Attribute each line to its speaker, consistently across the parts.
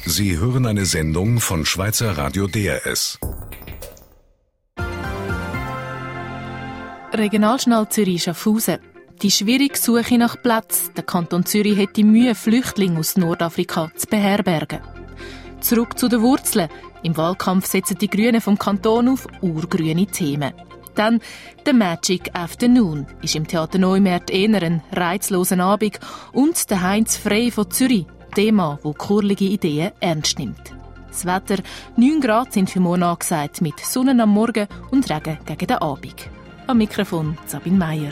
Speaker 1: Sie hören eine Sendung von Schweizer Radio DRS.
Speaker 2: Regionalschnall Zürich-Schaffhausen. Die schwierige Suche nach Platz. Der Kanton Zürich hätte Mühe, Flüchtlinge aus Nordafrika zu beherbergen. Zurück zu den Wurzeln. Im Wahlkampf setzen die Grünen vom Kanton auf urgrüne Themen. Dann «The Magic Afternoon» ist im Theater Neumärt eher ein reizloser Abend und der Heinz Frey von Zürich, Thema, wo kurlige Ideen ernst nimmt. Das Wetter, 9 Grad sind für morgen angesagt, mit Sonne am Morgen und Regen gegen den Abend. Am Mikrofon Sabine Meier.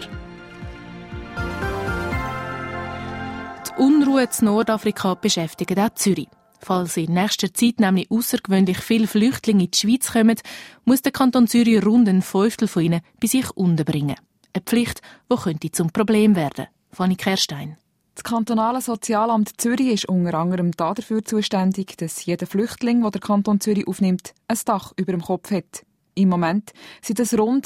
Speaker 2: Die Unruhe in Nordafrika beschäftigt auch Zürich. Falls in nächster Zeit nämlich außergewöhnlich viele Flüchtlinge in die Schweiz kommen, muss der Kanton Zürich rund ein Fünftel von ihnen bei sich unterbringen. Eine Pflicht, die könnte zum Problem werden. Fanny Kerstein.
Speaker 3: Das kantonale Sozialamt Zürich ist unter anderem dafür zuständig, dass jeder Flüchtling, den der Kanton Zürich aufnimmt, ein Dach über dem Kopf hat. Im Moment sind es rund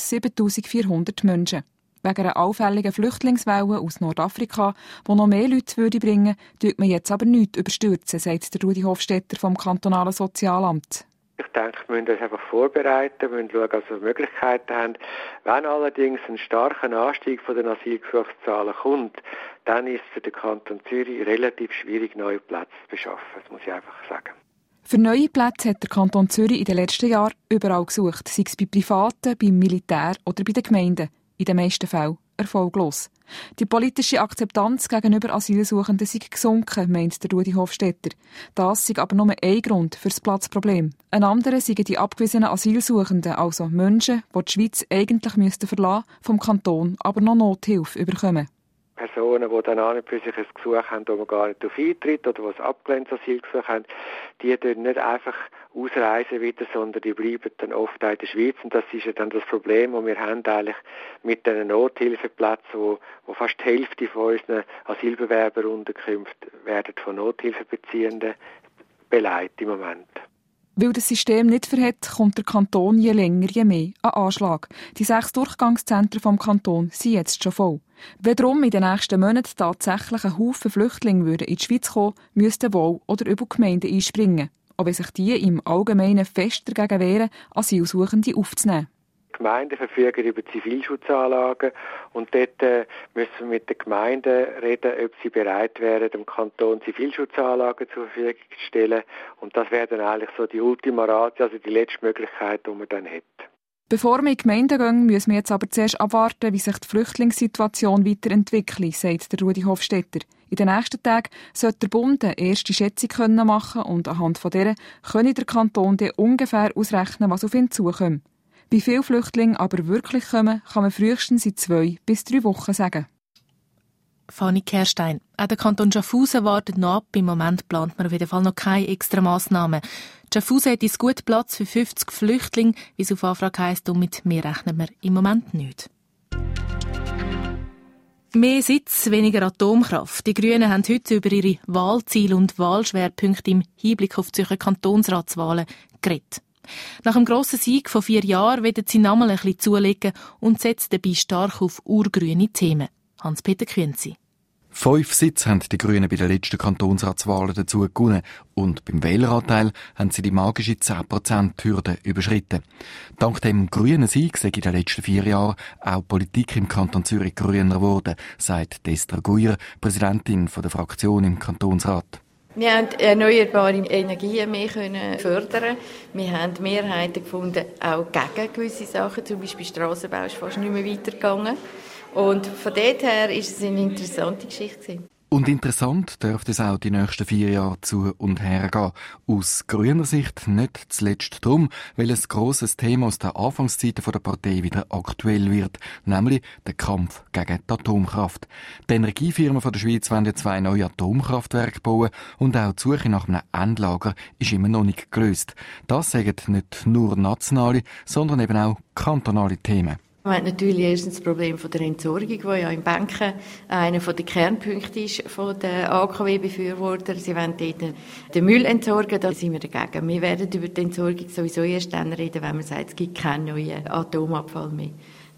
Speaker 3: 7400 Menschen. Wegen einer auffälligen Flüchtlingswelle aus Nordafrika, die noch mehr Leute bringen würde, tut man jetzt aber nichts überstürzen, sagt der Rudi Hofstetter vom kantonalen Sozialamt.
Speaker 4: Ich denke, wir müssen uns einfach vorbereiten, wir müssen schauen, dass wir Möglichkeiten haben. Wenn allerdings ein starker Anstieg von den Asylgesuchszahlen kommt, dann ist es für den Kanton Zürich relativ schwierig, neue Plätze zu beschaffen. Das muss ich einfach sagen.
Speaker 3: Für neue Plätze hat der Kanton Zürich in den letzten Jahren überall gesucht, sei es bei Privaten, beim Militär oder bei den Gemeinden. In den meisten Fällen erfolglos. Die politische Akzeptanz gegenüber Asylsuchenden sei gesunken, meint der Rudi Hofstetter. Das sei aber nur ein Grund für das Platzproblem. Ein anderer seien die abgewiesenen Asylsuchenden, also Menschen, die die Schweiz eigentlich verlassen müssten, vom Kanton aber noch Nothilfe bekommen.
Speaker 4: Personen, die dann an und für sich ein Gesuch haben, wo man gar nicht auf eintritt oder die ein abgelehntes Asylgesuch haben, die dürfen nicht einfach ausreisen wieder, sondern die bleiben dann oft auch in der Schweiz. Und das ist ja dann das Problem, das wir haben eigentlich mit diesen Nothilfeplätzen, wo fast die Hälfte von unseren Asylbewerberunterkünften werden von Nothilfebeziehenden beleidigt im Moment.
Speaker 3: Weil das System nicht verhält, kommt der Kanton je länger, je mehr an Anschlag. Die 6 Durchgangszentren vom Kanton sind jetzt schon voll. Wenn darum in den nächsten Monaten tatsächlich ein Haufen Flüchtlinge in die Schweiz kommen, müssten wohl oder über Gemeinden einspringen. Auch wenn sich die im Allgemeinen fest dagegen wehren, Asylsuchende aufzunehmen.
Speaker 4: Die Gemeinden verfügen über Zivilschutzanlagen und dort müssen wir mit den Gemeinden reden, ob sie bereit wären, dem Kanton Zivilschutzanlagen zur Verfügung zu stellen. Und das wäre dann eigentlich so die Ultima Ratio, also die letzte Möglichkeit, die man dann hätte. Bevor
Speaker 3: wir in die Gemeinden gehen, müssen wir jetzt aber zuerst abwarten, wie sich die Flüchtlingssituation weiterentwickelt, sagt der Rudi Hofstetter. In den nächsten Tagen sollte der Bund eine erste Schätzung machen und anhand von der könne der Kanton dann ungefähr ausrechnen, was auf ihn zukommt. Wie viele Flüchtlinge aber wirklich kommen, kann man frühestens in 2 bis 3 Wochen sagen.
Speaker 2: Fanny Kerstein. Auch der Kanton Schaffhausen wartet noch ab. Im Moment plant man auf jeden Fall noch keine extra Massnahmen. Schaffhausen hat jetzt gut Platz für 50 Flüchtlinge, wie es auf Anfrage heisst, und mit mehr rechnen wir im Moment nicht. Mehr Sitz, weniger Atomkraft. Die Grünen haben heute über ihre Wahlziele und Wahlschwerpunkte im Hinblick auf die Zürcher Kantonsratswahlen geredet. Nach dem grossen Sieg von 4 Jahren wollen sie nochmal ein bisschen zulegen und setzen dabei stark auf urgrüne Themen. Hans-Peter Künzi.
Speaker 5: 5 Sitze haben die Grünen bei den letzten Kantonsratswahlen dazu gewonnen und beim Wähleranteil haben sie die magische 10%-Hürde überschritten. Dank dem grünen Sieg sei in den letzten 4 Jahren auch Politik im Kanton Zürich grüner geworden, sagt Destra Guyer, Präsidentin der Fraktion im Kantonsrat.
Speaker 6: Wir haben erneuerbare Energien mehr fördern. Wir haben Mehrheiten gefunden, auch gegen gewisse Sachen. Zum Beispiel Strassenbau ist fast nicht mehr weitergegangen. Und von dort her war es eine interessante Geschichte.
Speaker 5: Und interessant dürfte es auch die nächsten 4 Jahre zu und her gehen. Aus grüner Sicht nicht zuletzt darum, weil ein grosses Thema aus der Anfangszeiten der Partei wieder aktuell wird, nämlich der Kampf gegen die Atomkraft. Die Energiefirmen der Schweiz wollen 2 neue Atomkraftwerke bauen und auch die Suche nach einem Endlager ist immer noch nicht gelöst. Das sagen nicht nur nationale, sondern eben auch kantonale Themen.
Speaker 6: Wir haben natürlich erstens das Problem von der Entsorgung, die ja in Banken einer der Kernpunkte ist von den AKW-Befürwortern. Sie wollen dort den Müll entsorgen, da sind wir dagegen. Wir werden über die Entsorgung sowieso erst dann reden, wenn man sagt, es gibt keinen neuen Atomabfall mehr.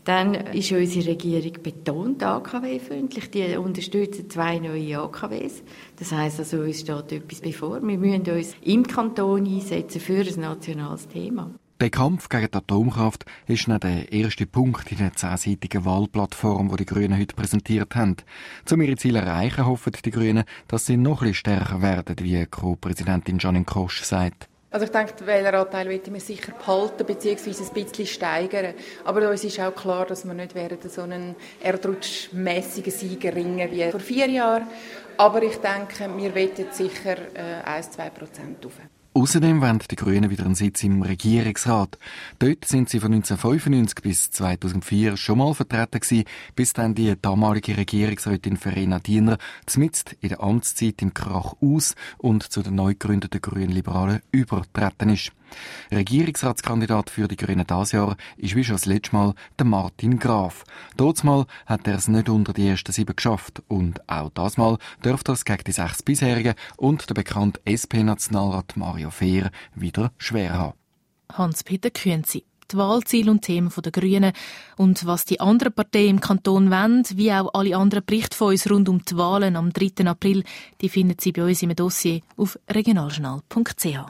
Speaker 6: Dann ist unsere Regierung betont AKW-freundlich. Die unterstützen 2 neue AKWs. Das heisst also, uns steht etwas bevor. Wir müssen uns im Kanton einsetzen für ein nationales Thema.
Speaker 5: Der Kampf gegen die Atomkraft ist nicht der erste Punkt in der 10-seitigen Wahlplattform, die die Grünen heute präsentiert haben. Um ihre Ziele zu erreichen, hoffen die Grünen, dass sie noch ein bisschen stärker werden, wie Co-Präsidentin Janine Kosch sagt.
Speaker 7: Also ich denke, den Wähleranteil möchten wir sicher behalten bzw. ein bisschen steigern. Aber uns ist auch klar, dass wir nicht während so einen erdrutschmässigen Sieg ringen wie vor 4 Jahren. Aber ich denke, wir wollen sicher 1-2% rauf.
Speaker 5: Außerdem wollen die Grünen wieder einen Sitz im Regierungsrat. Dort sind sie von 1995 bis 2004 schon mal vertreten gewesen, bis dann die damalige Regierungsrätin Verena Diener zumindest in der Amtszeit im Krach aus und zu den neu gegründeten Grünliberalen übertreten ist. Regierungsratskandidat für die Grünen dieses Jahr ist wie schon das letzte Mal der Martin Graf. Mal hat er es nicht unter die ersten 7 geschafft. Und auch das Mal dürfte er es gegen die 6 bisherigen und der bekannte SP-Nationalrat Mario Fehr wieder schwer haben.
Speaker 2: Hans-Peter Künzi. Die Wahlziele und Themen der Grünen und was die anderen Parteien im Kanton wollen, wie auch alle anderen Berichte von uns rund um die Wahlen am 3. April, die finden Sie bei uns im Dossier auf regionaljournal.ch.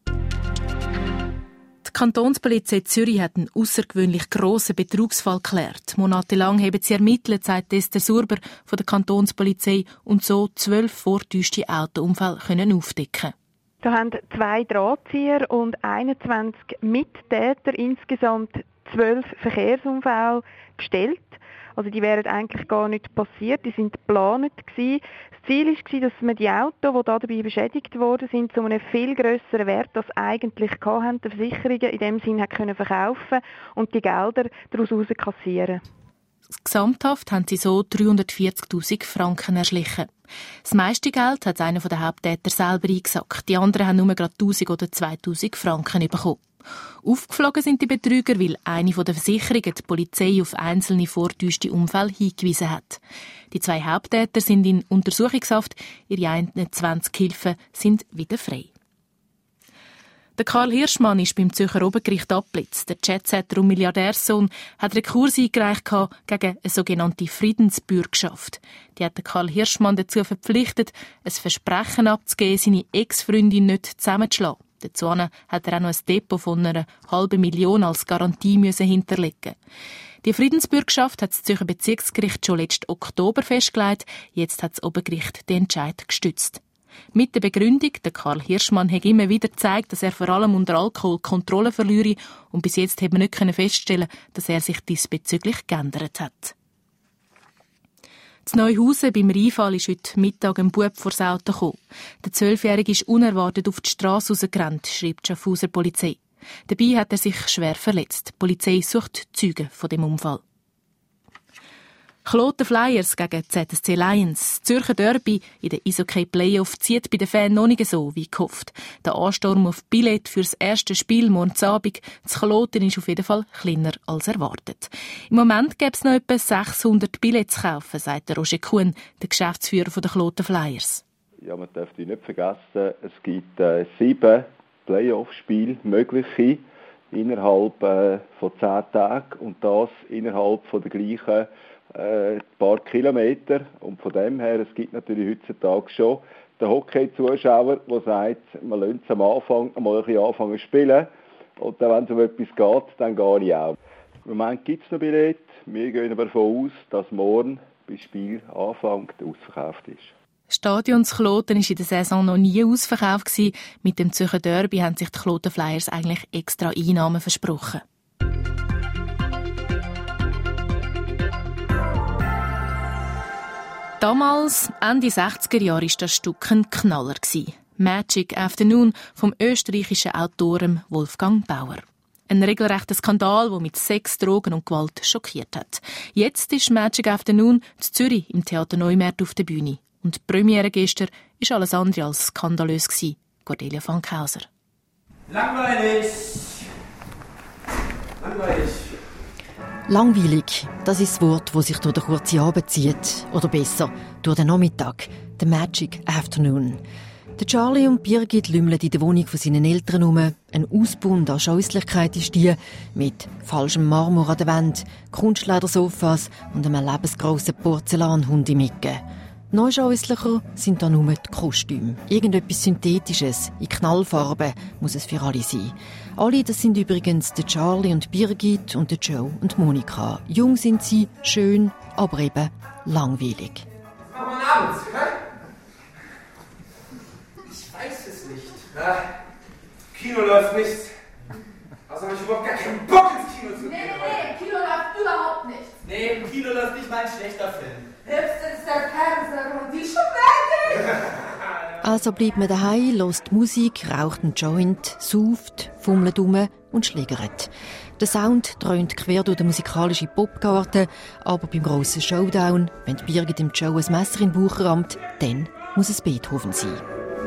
Speaker 2: Die Kantonspolizei Zürich hat einen außergewöhnlich grossen Betrugsfall geklärt. Monatelang haben sie ermittelt, sagt Esther Surber von der Kantonspolizei, und so 12 vortäuschte Autounfälle aufdecken.
Speaker 8: Da haben 2 Drahtzieher und 21 Mittäter insgesamt 12 Verkehrsunfälle gestellt. Also die wären eigentlich gar nicht passiert, die sind geplant gewesen. Das Ziel war, dass man die Autos, die dabei beschädigt worden sind, zu einem viel grösseren Wert als eigentlich hatten, die Versicherungen in dem Sinne können verkaufen und die Gelder daraus kassieren.
Speaker 2: Gesamthaft haben sie so 340'000 Franken erschlichen. Das meiste Geld hat einer der Haupttäter selber eingesackt. Die anderen haben nur gerade 1'000 oder 2'000 Franken bekommen. Aufgeflogen sind die Betrüger, weil eine der Versicherungen die Polizei auf einzelne vortäuschte Unfälle hingewiesen hat. Die 2 Haupttäter sind in Untersuchungshaft, ihre 21 Gehilfen sind wieder frei. Der Karl Hirschmann ist beim Zürcher Obergericht abgeblitzt. Der Jetsetter und Milliardärssohn hat Rekurs eingereicht gegen eine sogenannte Friedensbürgschaft. Die hat Karl Hirschmann dazu verpflichtet, ein Versprechen abzugeben, seine Ex-Freundin nicht zusammenzuschlagen. Dazu hat er auch noch ein Depot von einer $500.000 als Garantie hinterlegen. Die Friedensbürgschaft hat das Zürcher Bezirksgericht schon letzten Oktober festgelegt. Jetzt hat das Obergericht den Entscheid gestützt. Mit der Begründung, der Karl Hirschmann hat immer wieder gezeigt, dass er vor allem unter Alkohol Kontrolle verliere, und bis jetzt hat man nicht feststellen, dass er sich diesbezüglich geändert hat. In Neuhausen beim Rheinfall ist heute Mittag ein Bub vor das Auto gekommen. Der 12-Jährige ist unerwartet auf die Strasse rausgerannt, schreibt die Schaffhauser Polizei. Dabei hat er sich schwer verletzt. Die Polizei sucht Zeugen von dem Unfall. Kloten Flyers gegen ZSC Lions. Das Zürcher Derby in den Eishockey-Playoff zieht bei den Fans noch nicht so wie gehofft. Der Ansturm auf Billett für das erste Spiel morgen Abend zu Kloten ist auf jeden Fall kleiner als erwartet. Im Moment gäbe es noch etwa 600 Billets zu kaufen, sagt der Roger Kuhn, der Geschäftsführer der Kloten Flyers.
Speaker 9: Ja, man darf nicht vergessen, es gibt 7 Playoff-Spiele mögliche innerhalb von 10 Tagen und das innerhalb von der gleichen paar Kilometer. Und von dem her, es gibt natürlich heutzutage schon den Hockey-Zuschauer, der sagt, man lässt es am Anfang mal ein bisschen anfangen zu spielen. Und dann, wenn es um etwas geht, dann gehe ich auch. Im Moment gibt es noch Billette. Wir gehen aber davon aus, dass morgen bis Spiel anfängt ausverkauft ist.
Speaker 2: Das Stadion zu Kloten war in der Saison noch nie ausverkauft. Mit dem Zürcher Derby haben sich die Kloten Flyers eigentlich extra Einnahmen versprochen. Damals, Ende 60er Jahre, war das Stück ein Knaller. «Magic Afternoon» vom österreichischen Autoren Wolfgang Bauer. Ein regelrechter Skandal, der mit Sex, Drogen und Gewalt schockiert hat. Jetzt ist «Magic Afternoon» in Zürich im Theater Neumärt auf der Bühne. Und die Premiere gestern war alles andere als skandalös. Cordelia Fankhauser.
Speaker 10: Langweilig! Langweilig!
Speaker 11: Langweilig, das ist das Wort, das sich durch den kurzen Abend zieht. Oder besser, durch den Nachmittag. The Magic Afternoon. Der Charlie und Birgit lümmeln in der Wohnung von seinen Eltern herum. Ein Ausbund an Scheußlichkeit ist die, mit falschem Marmor an der Wand, Kunstledersofas und einem lebensgrossen Porzellanhund im Ecken. Noch scheußlicher sind da nur die Kostüme. Irgendetwas Synthetisches, in Knallfarben muss es für alle sein. Alle, das sind übrigens der Charlie und Birgit und der Joe und Monika. Jung sind sie, schön, aber eben langweilig.
Speaker 10: Machen wir einen Abend, hä? Ich weiß es nicht. Na, Kino läuft nicht. Also habe ich überhaupt gar keinen Bock ins Kino zu gehen.
Speaker 12: Nee, Kino läuft überhaupt nicht.
Speaker 10: Nee, im Kino läuft nicht mal ein schlechter Film.
Speaker 12: Höchstens der Fernseher und die Schokolade.
Speaker 11: Also bleibt man daheim, hört Musik, raucht einen Joint, sauft, fummelt um und schlägert. Der Sound dröhnt quer durch den musikalischen Popgarten, aber beim grossen Showdown, wenn die Birgit dem Joe ein Messer in den Bauch rammt, dann muss es Beethoven sein.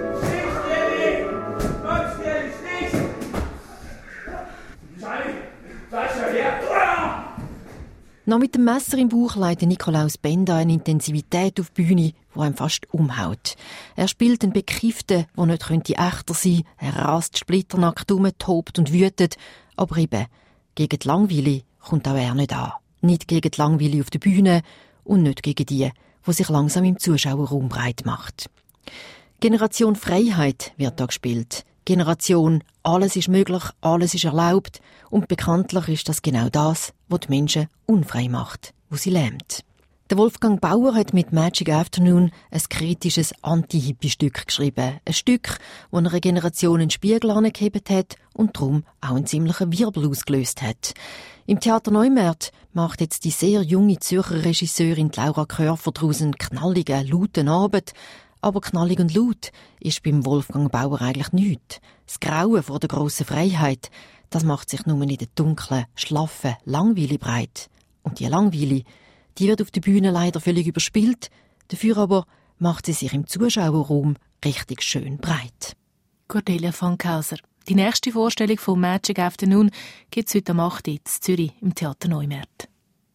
Speaker 11: Noch mit dem Messer im Bauch leitet Nikolaus Benda eine Intensivität auf die Bühne, die einem fast umhaut. Er spielt einen Bekifften, der nicht echter sein könnte. Er rast splitternackt um, tobt und wütet. Aber eben, gegen die Langweile kommt auch er nicht an. Nicht gegen die Langweile auf der Bühne und nicht gegen die sich langsam im Zuschauerraum breit macht. Generation Freiheit wird da gespielt. Generation alles ist möglich, alles ist erlaubt. Und bekanntlich ist das genau das, was die Menschen unfrei macht, wo sie lähmt. Der Wolfgang Bauer hat mit Magic Afternoon ein kritisches Anti-Hippie-Stück geschrieben. Ein Stück, das einer Generation einen Spiegel angehebt hat und darum auch einen ziemlichen Wirbel ausgelöst hat. Im Theater Neumärkt macht jetzt die sehr junge Zürcher Regisseurin Laura Körfer daraus einen knalligen, lauten Abend. Aber knallig und laut ist beim Wolfgang Bauer eigentlich nichts. Das Grauen vor der grossen Freiheit, das macht sich nur in der dunklen, schlaffen Langweile breit. Und die Langweile, die wird auf der Bühne leider völlig überspielt. Dafür aber macht sie sich im Zuschauerraum richtig schön breit.
Speaker 2: Cordelia Fankhauser. Die nächste Vorstellung von Magic Afternoon gibt es heute am 8. in Zürich im Theater Neumärkt.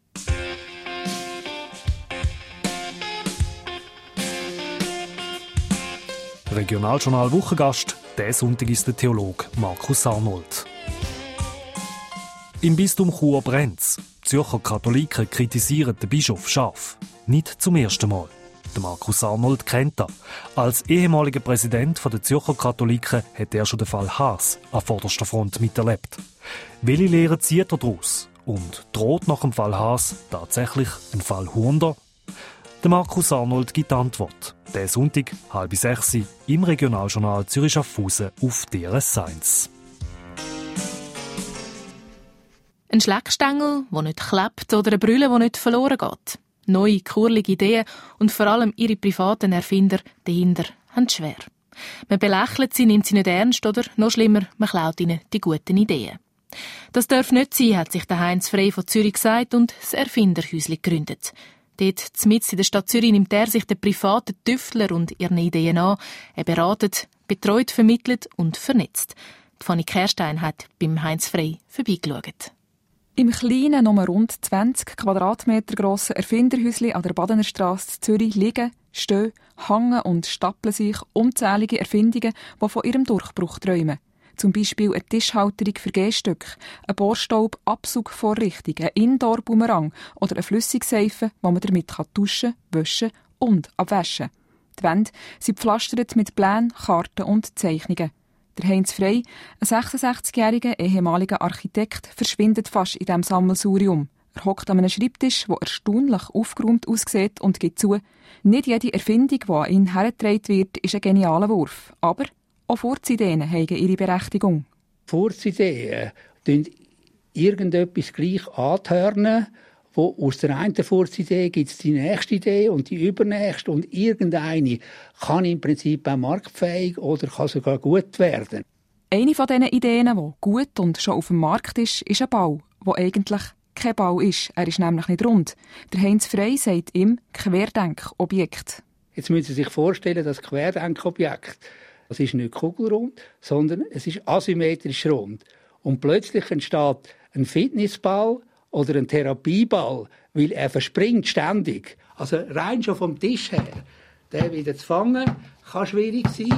Speaker 13: Regionaljournal Wochengast, diesen Sonntag ist der Theologe Markus Arnold. Im Bistum Chur brennt's. Zürcher Katholiken kritisieren den Bischof scharf. Nicht zum ersten Mal. Der Markus Arnold kennt er. Als ehemaliger Präsident der Zürcher Katholiken hat er schon den Fall Haas an vorderster Front miterlebt. Welche Lehren zieht er daraus? Und droht nach dem Fall Haas tatsächlich ein Fall Hunder? Der Markus Arnold gibt Antwort. Der Sonntag, 5:30 im Regionaljournal Zürich-Schaffhausen auf DRS1.
Speaker 2: Ein Schleckstängel, der nicht klebt, oder eine Brille, die nicht verloren geht. Neue, kurlige Ideen und vor allem ihre privaten Erfinder dahinter haben es schwer. Man belächelt sie, nimmt sie nicht ernst oder, noch schlimmer, man klaut ihnen die guten Ideen. Das darf nicht sein, hat sich der Heinz Frey von Zürich gesagt und das Erfinderhäuschen gegründet. Dort, mitten in der Stadt Zürich, nimmt er sich den privaten Tüftler und ihren Ideen an. Er beratet, betreut, vermittelt und vernetzt. Die Fanny Kerstein hat beim Heinz Frey vorbeigeschaut.
Speaker 3: Im kleinen, nur rund 20 Quadratmeter grossen Erfinderhäuschen an der Badenerstrasse in Zürich liegen, stehen, hängen und stapeln sich unzählige Erfindungen, die von ihrem Durchbruch träumen. Zum Beispiel eine Tischhalterung für Gehstücke, ein Bohrstaub-Absugvorrichtung, ein Indoor-Boomerang oder eine Flüssigseife, die man damit duschen, waschen und abwaschen kann. Die Wände sind gepflastert mit Plänen, Karten und Zeichnungen. Der Heinz Frey, ein 66-jähriger ehemaliger Architekt, verschwindet fast in diesem Sammelsurium. Er hockt an einem Schreibtisch, der erstaunlich aufgeräumt aussieht und gibt zu, nicht jede Erfindung, die an ihn hergetragen wird, ist ein genialer Wurf. Aber auch Furzideen haben ihre Berechtigung.
Speaker 14: Furzideen tun irgendetwas gleich anhören, wo aus der einen Furzidee gibt es die nächste Idee und die übernächste und irgendeine kann im Prinzip auch marktfähig oder kann sogar gut werden.
Speaker 3: Eine von diesen Ideen, die gut und schon auf dem Markt ist ein Bau, der eigentlich kein Bau ist. Er ist nämlich nicht rund. Der Heinz Frey sagt ihm Querdenkobjekt.
Speaker 14: Jetzt müssen Sie sich vorstellen, das Querdenkobjekt, das ist nicht kugelrund, sondern es ist asymmetrisch rund. Und plötzlich entsteht ein Fitnessball oder ein Therapieball, weil er verspringt ständig. Also rein schon vom Tisch her. Den wieder zu fangen, kann schwierig sein.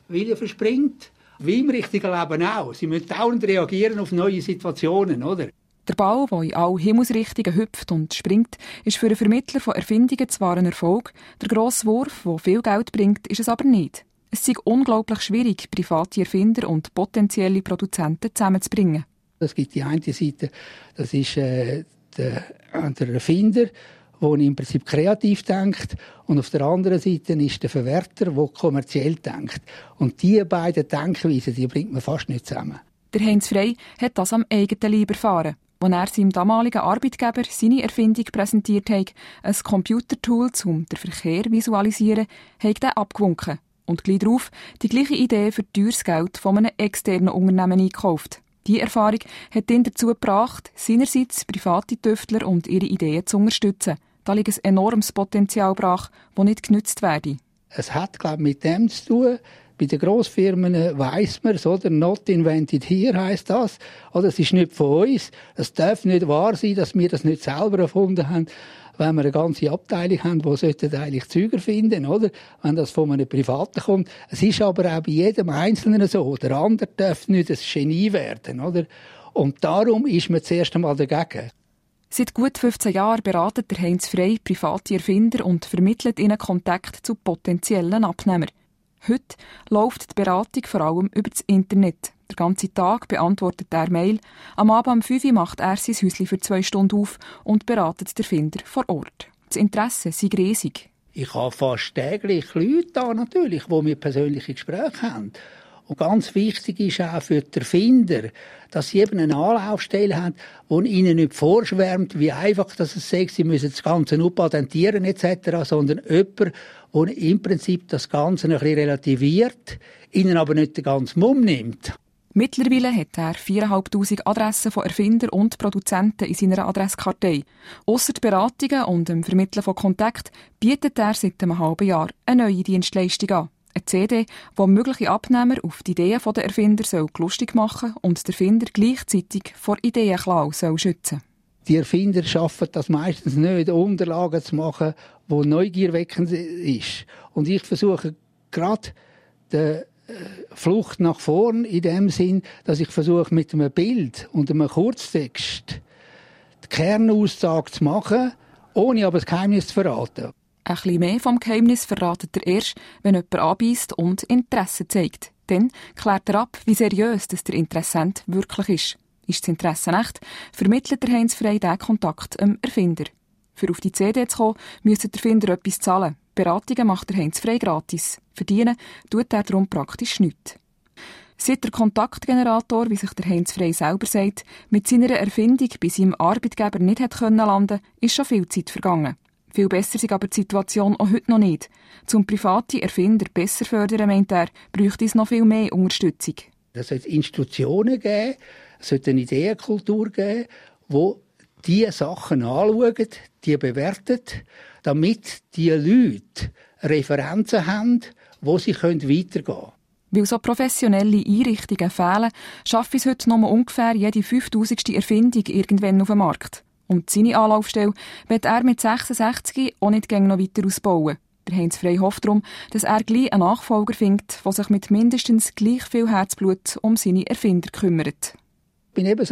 Speaker 14: Wille verspringt. Wie im richtigen Leben auch. Sie müssen dauernd reagieren auf neue Situationen, oder?
Speaker 3: Der Ball, der in alle Himmelsrichtungen hüpft und springt, ist für einen Vermittler von Erfindungen zwar ein Erfolg, der grosse Wurf, der viel Geld bringt, ist es aber nicht. Es ist unglaublich schwierig, private Erfinder und potenzielle Produzenten zusammenzubringen.
Speaker 14: Es gibt die eine Seite, das ist der Erfinder, der im Prinzip kreativ denkt, und auf der anderen Seite ist der Verwerter, der kommerziell denkt. Und diese beiden Denkweisen, die bringt man fast nicht zusammen.
Speaker 3: Der Heinz Frey hat das am eigenen Leib erfahren. Als er seinem damaligen Arbeitgeber seine Erfindung präsentiert hat, ein Computertool, um den Verkehr zu visualisieren, hat er abgewunken und gleich darauf die gleiche Idee für teures Geld von einem externen Unternehmen eingekauft. Diese Erfahrung hat ihn dazu gebracht, seinerseits private Tüftler und ihre Ideen zu unterstützen. Da liegt ein enormes Potenzial brach, das nicht genutzt werde.
Speaker 14: Es hat, glaube ich, mit dem zu tun. Bei den Grossfirmen weiss man es, oder? Not invented here heisst das. Oder es ist nicht von uns. Es darf nicht wahr sein, dass wir das nicht selber erfunden haben, wenn wir eine ganze Abteilung haben, die eigentlich Züger finden, oder? Wenn das von einem Privaten kommt. Es ist aber auch bei jedem Einzelnen so. Der andere darf nicht ein Genie werden, oder? Und darum ist man zuerst einmal dagegen.
Speaker 3: Seit gut 15 Jahren beratet der Heinz Frey private Erfinder und vermittelt ihnen Kontakt zu potenziellen Abnehmern. Heute läuft die Beratung vor allem über das Internet. Den ganzen Tag beantwortet er Mail. Am Abend um 5 Uhr macht er sein Häuschen für 2 Stunden auf und beratet den Erfinder vor Ort. Das Interesse sei riesig.
Speaker 14: Ich habe fast täglich Leute da natürlich, die mit persönlichen Gesprächen haben. Und ganz wichtig ist auch für die Erfinder, dass sie eben eine Anlaufstelle haben, die ihnen nicht vorschwärmt, wie einfach das sei, sie müssen das Ganze nur patentieren etc., sondern jemand, der im Prinzip das Ganze ein bisschen relativiert, ihnen aber nicht den ganzen Mumm nimmt.
Speaker 3: Mittlerweile hat er 4'500 Adressen von Erfindern und Produzenten in seiner Adresskartei. Ausser die Beratungen und dem Vermitteln von Kontakt bietet er seit einem halben Jahr eine neue Dienstleistung an. Eine CD, die mögliche Abnehmer auf die Ideen der Erfinder lustig machen soll und der Erfinder gleichzeitig vor Ideenklau schützen soll.
Speaker 14: Die Erfinder schaffen das meistens nicht, Unterlagen zu machen, die neugierweckend ist. Und ich versuche gerade die Flucht nach vorn in dem Sinn, dass ich versuche, mit einem Bild und einem Kurztext die Kernaussage zu machen, ohne aber das Geheimnis zu verraten.
Speaker 3: Ein bisschen mehr vom Geheimnis verratet er erst, wenn jemand anbeißt und Interesse zeigt. Dann klärt er ab, wie seriös der Interessent wirklich ist. Ist das Interesse echt, vermittelt der Heinz Frey diesen Kontakt dem Erfinder. Für auf die CD zu kommen, müsste der Erfinder etwas zahlen. Beratungen macht der Heinz Frey gratis. Verdienen tut er darum praktisch nichts. Seit der Kontaktgenerator, wie sich der Heinz Frey selber sagt, mit seiner Erfindung bei seinem Arbeitgeber nicht hat landen können, ist schon viel Zeit vergangen. Viel besser ist aber die Situation auch heute noch nicht. Zum private Erfinder besser fördern, meint er, bräuchte es noch viel mehr Unterstützung.
Speaker 14: Es sollte Institutionen geben, es sollte eine Ideenkultur geben, die diese Sachen anschauen, die bewerten, damit die Leute Referenzen haben, wo sie weitergehen können.
Speaker 3: Weil so professionelle Einrichtungen fehlen, schaffe es heute nur ungefähr jede 5000. Erfindung irgendwann auf dem Markt. Und seine Anlaufstelle wird er mit 66 auch nicht noch weiter ausbauen. Der Heinz Frey hofft darum, dass er gleich einen Nachfolger findet, der sich mit mindestens gleich viel Herzblut um seine Erfinder kümmert.
Speaker 14: Ich bin eben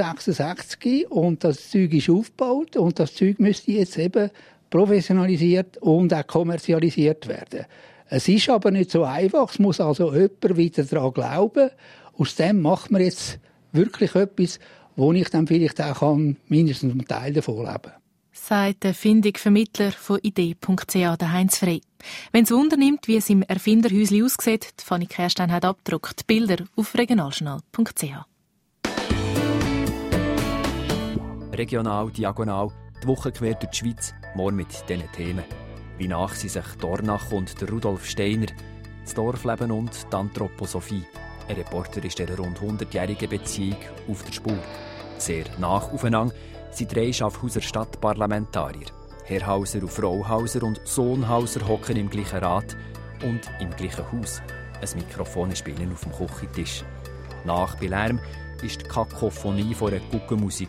Speaker 14: 66 und das Zeug ist aufgebaut und das Zeug müsste jetzt eben professionalisiert und auch kommerzialisiert werden. Es ist aber nicht so einfach, es muss also jemand wieder daran glauben. Aus dem macht man jetzt wirklich etwas, wo ich dann vielleicht auch mindestens einen Teil davon leben kann.
Speaker 2: Sagt der Erfindungsvermittler von idee.ch, der Heinz Frey. Wenn es Wunder nimmt, wie es im Erfinderhäusli aussieht, die Fanny Kerstein hat abgedruckt Bilder auf regionaljournal.ch.
Speaker 15: Regional, diagonal, die Woche quer durch die Schweiz, morgen mit diesen Themen. Wie nach sie sich Dornach und der Rudolf Steiner, das Dorfleben und die Anthroposophie. Ein Reporter ist dieser rund 100-jährigen Beziehung auf der Spur. Sehr nach aufeinander sind 3 Schaffhauser Stadtparlamentarier. Herr Hauser und Frau Hauser und Sohn Hauser hocken im gleichen Rat und im gleichen Haus. Ein Mikrofon ist bei ihnen auf dem Küchentisch. Nach bei Lärm ist die Kakophonie von einer Guckenmusik.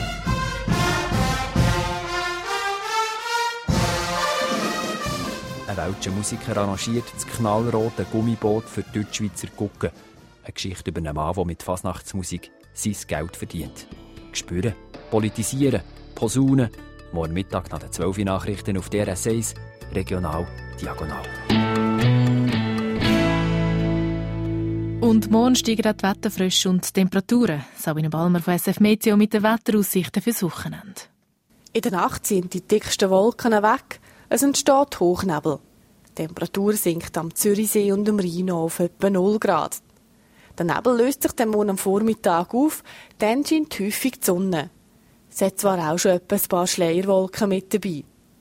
Speaker 15: Ein Ein welcher Musiker arrangiert das knallrote Gummiboot für die Deutschschweizer Gucken. Eine Geschichte über einen Mann, der mit Fasnachtsmusik sein Geld verdient. Gespüren, politisieren, posaunen. Morgen Mittag nach den 12 Nachrichten auf DRS 1, regional, diagonal.
Speaker 2: Und morgen steigen auch die Wetterfrösche und die Temperaturen. Sabine Balmer von SF Meteo mit den Wetteraussichten fürs Wochenende.
Speaker 16: In der Nacht ziehen die dicksten Wolken weg. Es entsteht Hochnebel. Die Temperatur sinkt am Zürichsee und am Rhein auf etwa 0 Grad. Der Nebel löst sich dann morgen am Vormittag auf, dann scheint häufig die Sonne. Es hat zwar auch schon etwa ein paar Schleierwolken mit dabei.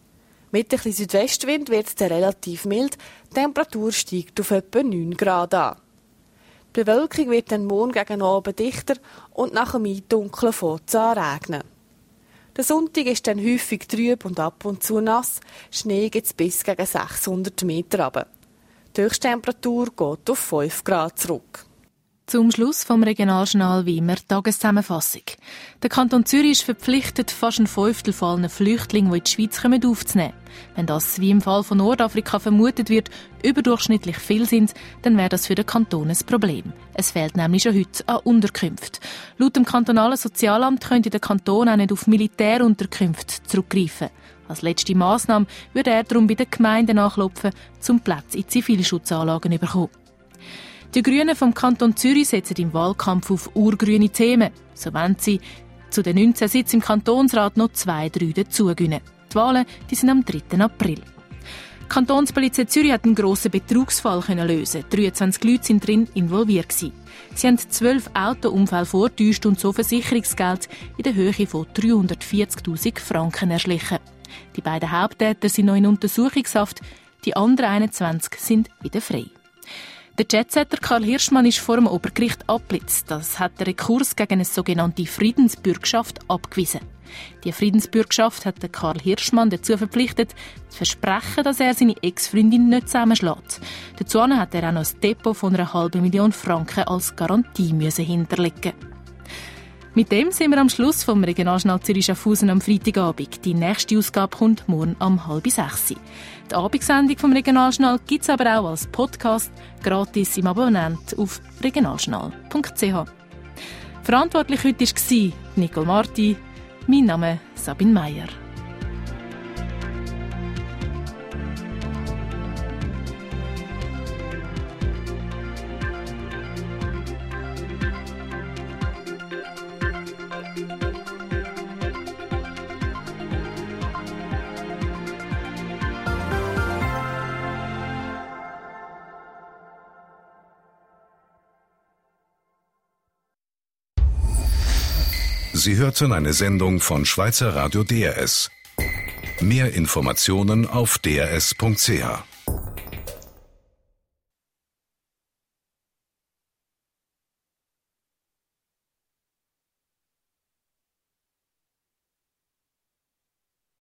Speaker 16: Mit ein bisschen Südwestwind wird es dann relativ mild, die Temperatur steigt auf etwa 9 Grad an. Die Bewölkung wird dann morgen gegen Abend dichter und nach dem Eindunkeln fängt es an regnen. Der Sonntag ist dann häufig trüb und ab und zu nass, Schnee gibt es bis gegen 600 Meter runter. Die Höchsttemperatur geht auf 5 Grad zurück.
Speaker 2: Zum Schluss vom Regionaljournal wie immer Tageszusammenfassung. Der Kanton Zürich ist verpflichtet, fast ein Fünftel von allen Flüchtlingen, die in die Schweiz kommen, aufzunehmen. Wenn das, wie im Fall von Nordafrika vermutet wird, überdurchschnittlich viel sind, dann wäre das für den Kanton ein Problem. Es fehlt nämlich schon heute an Unterkünften. Laut dem kantonalen Sozialamt könnte der Kanton auch nicht auf Militärunterkünfte zurückgreifen. Als letzte Massnahme würde er darum bei den Gemeinden anklopfen, um Plätze in Zivilschutzanlagen zu bekommen. Die Grünen vom Kanton Zürich setzen im Wahlkampf auf urgrüne Themen. So wollen sie zu den 19 Sitzen im Kantonsrat noch 2-3 dazugewinnen. Die Wahlen sind am 3. April. Die Kantonspolizei Zürich hat einen grossen Betrugsfall lösen. 23 Leute sind darin involviert gewesen. Sie haben 12 Autounfälle vorgetäuscht und so Versicherungsgeld in der Höhe von 340'000 Franken erschlichen. Die beiden Haupttäter sind noch in Untersuchungshaft, die anderen 21 sind wieder frei. Der Jetsetter Karl Hirschmann ist vor dem Obergericht abgeblitzt. Das hat der Rekurs gegen eine sogenannte Friedensbürgschaft abgewiesen. Die Friedensbürgschaft hat Karl Hirschmann dazu verpflichtet, zu versprechen, dass er seine Ex-Freundin nicht zusammenschlägt. Dazu hat er auch noch ein Depot von 500'000 Franken als Garantie hinterlegen. Mit dem sind wir am Schluss vom Regionaljournal Zürich-Schaffhausen am Freitagabend. Die nächste Ausgabe kommt morgen um 5:30. Die Abendsendung vom Regionaljournal gibt es aber auch als Podcast, gratis im Abonnent auf regionaljournal.ch. Verantwortlich heute war Nicole Marti, mein Name Sabine Meier.
Speaker 1: Sie hörten eine Sendung von Schweizer Radio DRS. Mehr Informationen auf drs.ch.